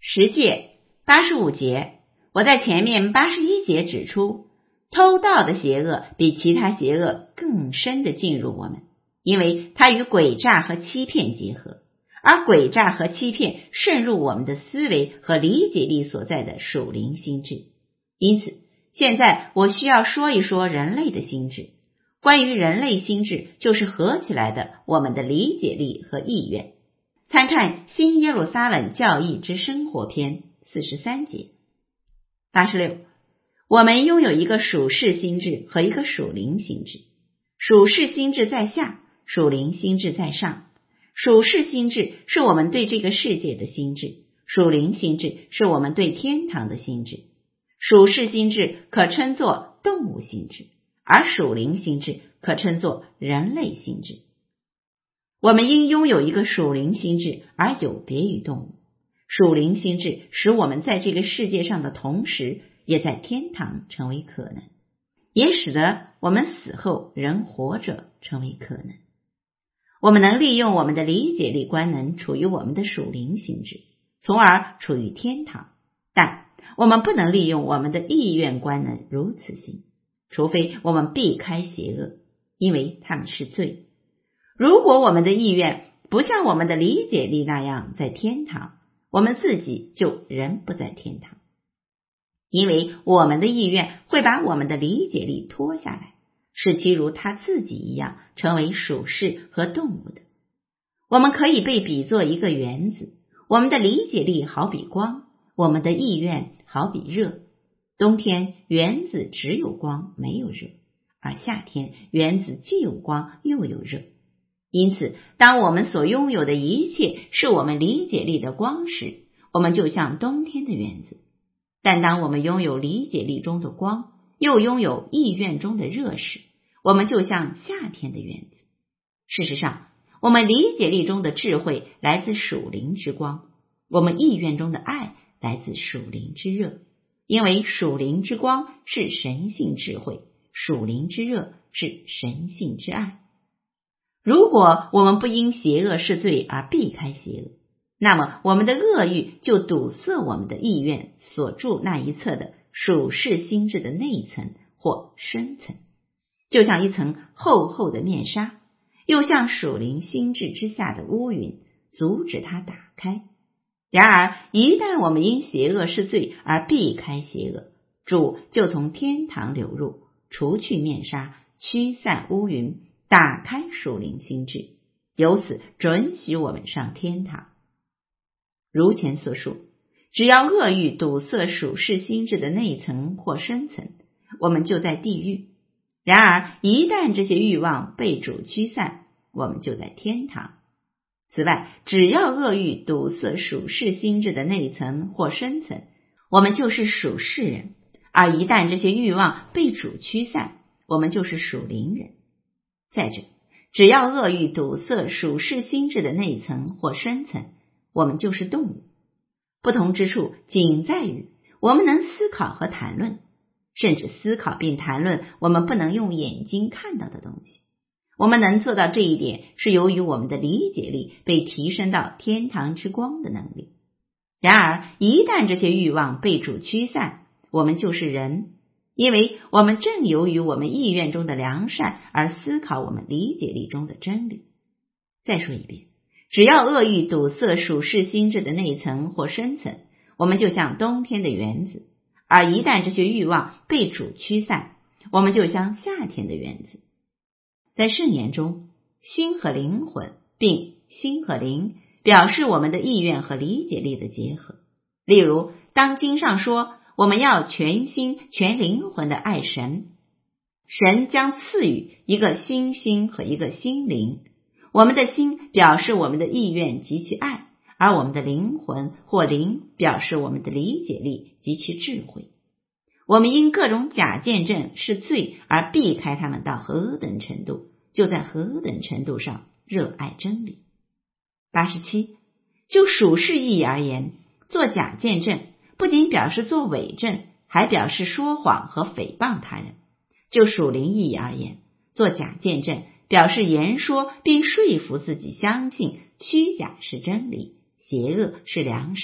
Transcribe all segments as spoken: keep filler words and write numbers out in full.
十戒八十五节，我在前面八十一节指出，偷盗的邪恶比其他邪恶更深地进入我们，因为它与诡诈和欺骗结合，而诡诈和欺骗渗入我们的思维和理解力所在的属灵心智。因此，现在我需要说一说人类的心智。关于人类心智，就是合起来的我们的理解力和意愿。参看新耶路撒冷教义之生活篇四十三节。八十六，我们拥有一个属世心智和一个属灵心智。属世心智在下，属灵心智在上。属世心智是我们对这个世界的心智，属灵心智是我们对天堂的心智。属世心智可称作动物心智，而属灵心智可称作人类心智。我们应拥有一个属灵心智，而有别于动物。属灵心智使我们在这个世界上的同时，也在天堂成为可能，也使得我们死后仍活着成为可能。我们能利用我们的理解力官能处于我们的属灵心智，从而处于天堂，但我们不能利用我们的意愿官能如此行，除非我们避开邪恶，因为它们是罪。如果我们的意愿不像我们的理解力那样在天堂，我们自己就仍不在天堂，因为我们的意愿会把我们的理解力拖下来，使其如他自己一样成为属世和动物的。我们可以被比作一个原子，我们的理解力好比光，我们的意愿好比热。冬天原子只有光没有热，而夏天原子既有光又有热。因此，当我们所拥有的一切是我们理解力的光时，我们就像冬天的原子；但当我们拥有理解力中的光，又拥有意愿中的热时，我们就像夏天的原子。事实上，我们理解力中的智慧来自属灵之光，我们意愿中的爱来自属灵之热，因为属灵之光是神性智慧，属灵之热是神性之爱。如果我们不因邪恶是罪而避开邪恶，那么我们的恶欲就堵塞我们的意愿所住那一侧的属世心智的内层或深层，就像一层厚厚的面纱，又像属灵心智之下的乌云，阻止它打开。然而一旦我们因邪恶是罪而避开邪恶，主就从天堂流入，除去面纱，驱散乌云，打开属灵心智，由此准许我们上天堂。如前所述，只要恶欲堵塞属世心智的内层或深层，我们就在地狱。然而一旦这些欲望被主驱散，我们就在天堂。此外，只要恶欲堵塞属世心智的内层或深层，我们就是属世人；而一旦这些欲望被主驱散，我们就是属灵人。再者，只要恶欲堵塞属世心智的内层或深层，我们就是动物。不同之处仅在于我们能思考和谈论，甚至思考并谈论我们不能用眼睛看到的东西。我们能做到这一点，是由于我们的理解力被提升到天堂之光的能力。然而一旦这些欲望被主驱散，我们就是人，因为我们正由于我们意愿中的良善而思考我们理解力中的真理。再说一遍，只要恶欲堵塞属世心智的内层或深层，我们就像冬天的原子；而一旦这些欲望被主驱散，我们就像夏天的原子。在圣言中，心和灵魂并心和灵表示我们的意愿和理解力的结合。例如，当经上说我们要全心全灵魂的爱神，神将赐予一个心心和一个心灵。我们的心表示我们的意愿及其爱，而我们的灵魂或灵表示我们的理解力及其智慧。我们因各种假见证是罪而避开他们到何等程度，就在何等程度上热爱真理。八十七，就属世意义而言，做假见证不仅表示做伪证，还表示说谎和诽谤他人。就属灵意义而言，做假见证表示言说并说服自己相信虚假是真理，邪恶是良善，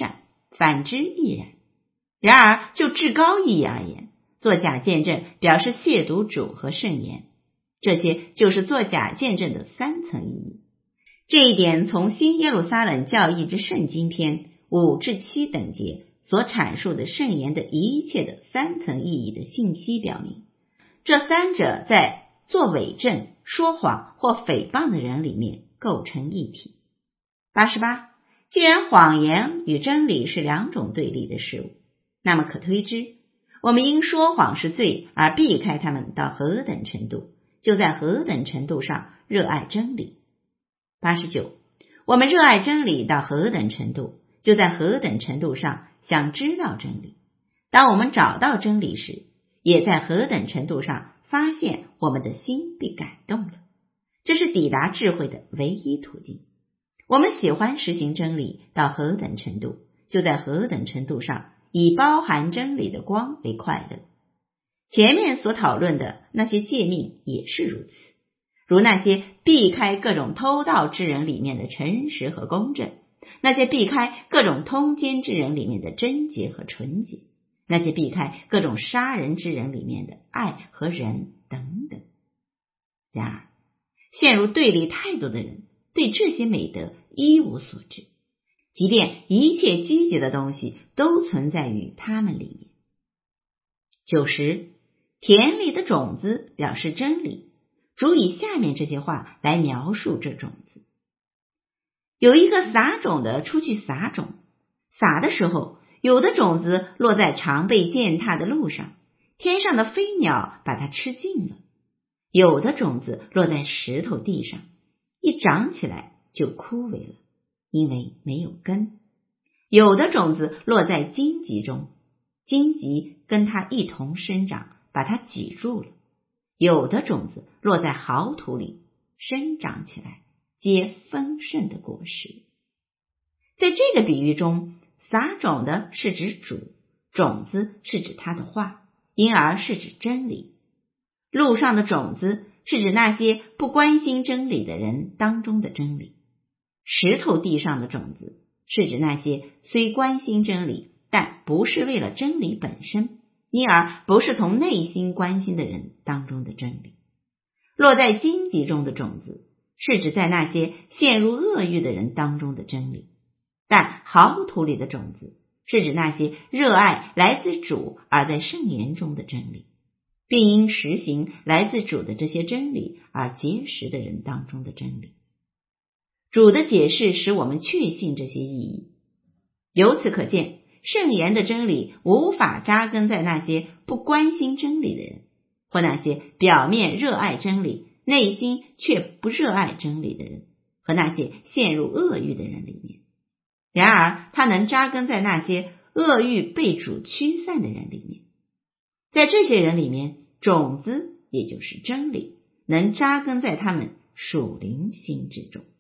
反之亦然。然而就至高意义而言，作假见证表示亵渎主和圣言，这些就是作假见证的三层意义。这一点从新耶路撒冷教义之圣经篇五至七等节所阐述的圣言的一切的三层意义的信息表明，这三者在作伪证、说谎或诽谤的人里面构成一体。八十八，既然谎言与真理是两种对立的事物，那么可推知，我们因说谎是罪而避开他们到何等程度，就在何等程度上热爱真理。八十九，我们热爱真理到何等程度，就在何等程度上想知道真理。当我们找到真理时，也在何等程度上发现我们的心被感动了。这是抵达智慧的唯一途径。我们喜欢实行真理到何等程度，就在何等程度上以包含真理的光为快乐。前面所讨论的那些诫命也是如此，如那些避开各种偷盗之人里面的诚实和公正，那些避开各种通奸之人里面的贞洁和纯洁，那些避开各种杀人之人里面的爱和仁等等。然而陷入对立态度的人对这些美德一无所知，即便一切积极的东西都存在于他们里面。九十，田里的种子表示真理，主以下面这些话来描述这种子。有一个撒种的出去撒种，撒的时候，有的种子落在常被践踏的路上，天上的飞鸟把它吃尽了；有的种子落在石头地上，一长起来就枯萎了，因为没有根；有的种子落在荆棘中，荆棘跟它一同生长，把它挤住了；有的种子落在好土里，生长起来，结丰盛的果实。在这个比喻中，撒种的是指主，种子是指他的话，因而是指真理。路上的种子是指那些不关心真理的人当中的真理，石头地上的种子是指那些虽关心真理，但不是为了真理本身，因而不是从内心关心的人当中的真理。落在荆棘中的种子是指在那些陷入恶欲的人当中的真理，但好土里的种子是指那些热爱来自主而在圣言中的真理，并因实行来自主的这些真理而结实的人当中的真理。主的解释使我们确信这些意义。由此可见，圣言的真理无法扎根在那些不关心真理的人，或那些表面热爱真理，内心却不热爱真理的人，和那些陷入恶欲的人里面。然而它能扎根在那些恶欲被主驱散的人里面。在这些人里面，种子也就是真理能扎根在他们属灵心之中。